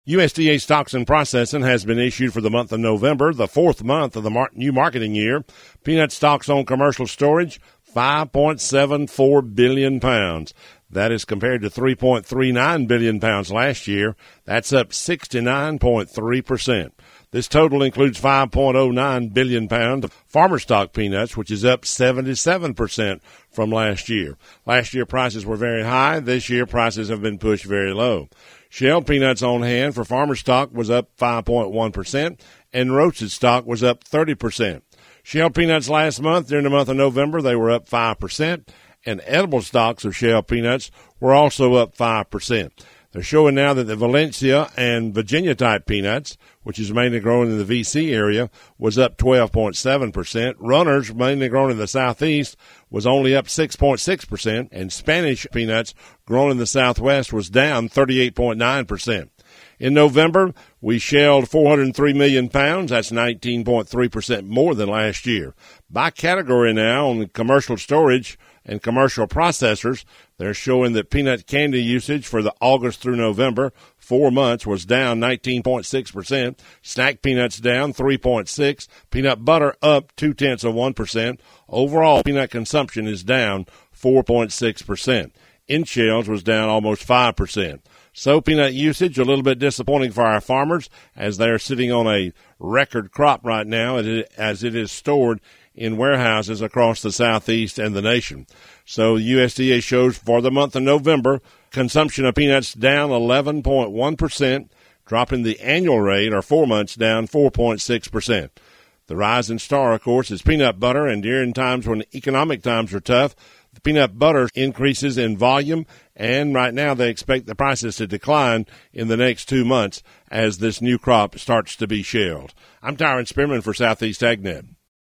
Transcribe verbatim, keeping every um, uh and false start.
U S D A Stocks and Processing has been issued for the month of November, the fourth month of the mar- new marketing year. Peanut stocks on commercial storage, five point seven four billion pounds. That is compared to three point three nine billion pounds last year. That's up sixty-nine point three percent. This total includes five point oh nine billion pounds of farmer stock peanuts, which is up seventy-seven percent from last year. Last year prices were very high. This year prices have been pushed very low. Shelled peanuts on hand for farmer stock was up five point one percent, and roasted stock was up thirty percent. Shelled peanuts last month, during the month of November, they were up five percent, and edible stocks of shelled peanuts were also up five percent. They're showing now that the Valencia and Virginia-type peanuts, which is mainly grown in the V C area, was up twelve point seven percent. Runners, mainly grown in the Southeast, was only up six point six percent. And Spanish peanuts, grown in the Southwest, was down thirty-eight point nine percent. In November, we shelled four hundred three million pounds. That's nineteen point three percent more than last year. By category now, on the commercial storage and commercial processors, they're showing that peanut candy usage for the August through November, four months, was down nineteen point six percent. Snack peanuts down three point six percent. Peanut butter up two-tenths of one percent. Overall, peanut consumption is down four point six percent. In shells was down almost five percent. So peanut usage, a little bit disappointing for our farmers as they're sitting on a record crop right now as it is stored in warehouses across the Southeast and the nation. So U S D A shows for the month of November, consumption of peanuts down eleven point one percent, dropping the annual rate, or four months, down four point six percent. The rising star, of course, is peanut butter, and during times when economic times are tough, the peanut butter increases in volume, and right now they expect the prices to decline in the next two months as this new crop starts to be shelled. I'm Tyron Spearman for Southeast AgNet.